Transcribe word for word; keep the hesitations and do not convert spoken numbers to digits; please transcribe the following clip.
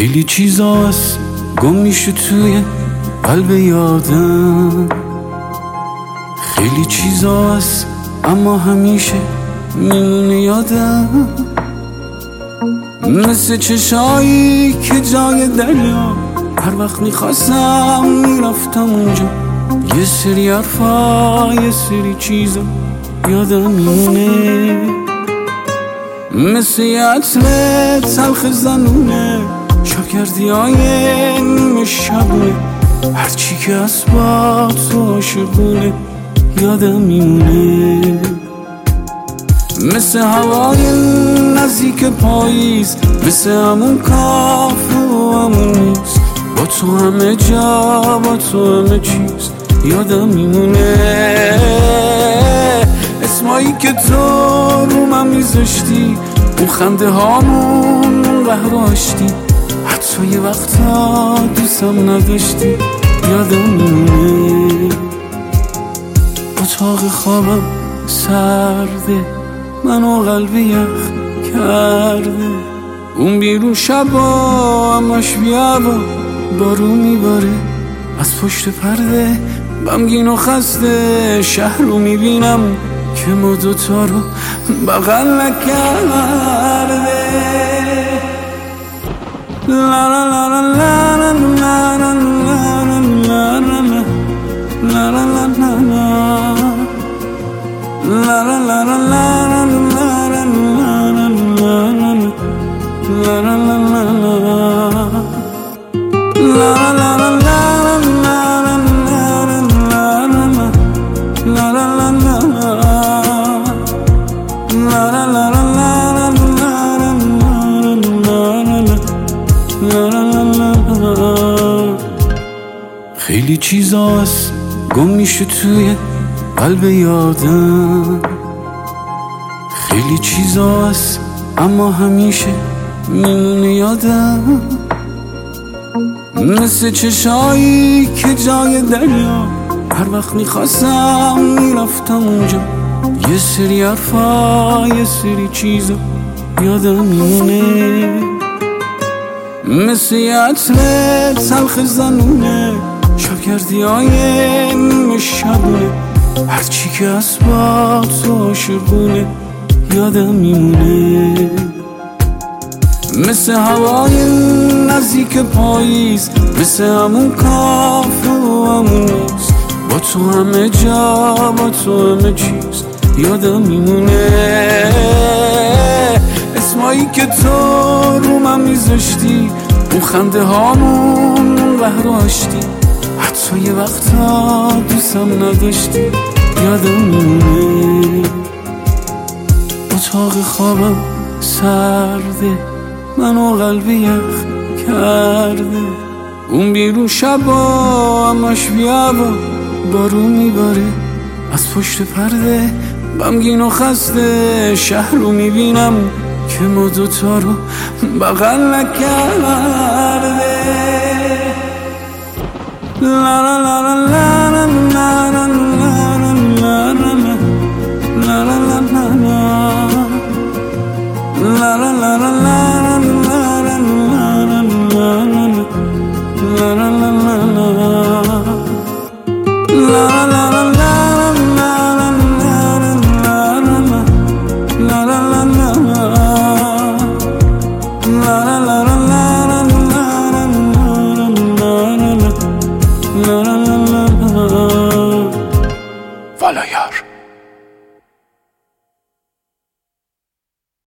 خیلی چیزاست گم میشه توی قلب یادم، خیلی چیزاست اما همیشه میمونه یادم، مثل چشایی که جای دریا هر وقت میخواستم میرفتم اونجا، یه سری حرفا یه سری چیزا یادم میمونه، مثل یه عطر تلخ زنونه شاکردی های نیمه شبونه، هرچی که از با تو عاشقونه یادم میمونه، مثل هوای نزدیک پاییز، مثل همون کافه و همون میز، با تو همه جا با تو همه چیز یادم میمونه، اسمایی که تو رو من میذاشتی، اون خنده هامون اون قهر و آشتی، حتی یه وقتا دوستم نداشتی یادم میمونه، اتاق خوابم سرده منو قلب یخ کرده، اون بیرون شبا همش بیابا بارون میباره، از پشت پرده غمگین و خسته شهر رو میبینم که ما دوتا رو بغل نکرده، لا لا لا لا لا لا لا لا لا لا خیلی چیزاست گم میشه توی قلب یادم، خیلی چیزاست اما همیشه میمونه یادم، مثل چشایی که جای دریا هر وقت میخواستم میرفتم اونجا، یه سری حرفا یه سری چیزا یادم میمونه، مثل یه عطر تلخ زنونه شاکردی های نیمه شبونه، هرچی که از با تو عاشقونه یادم میمونه، مثل هوای نزدیک پاییز، مثل همون کافه و همون میز، با تو همه جا با تو همه چیز یادم میمونه، اسمایی که تو رو من میذاشتی، اون خنده هامون اون قهر و آشتی، حتی یه وقتا دوستم نداشتی یادم میمونه، اتاق خوابم سرده منو قلب یخ کرده، اون بیرون شبا همش بیابا بارون میباره، از پشت پرده غمگین و خسته شهر رو میبینم که ما دوتا رو بغل نکرده، لا لا لا لا لا لا لا لا والا یار.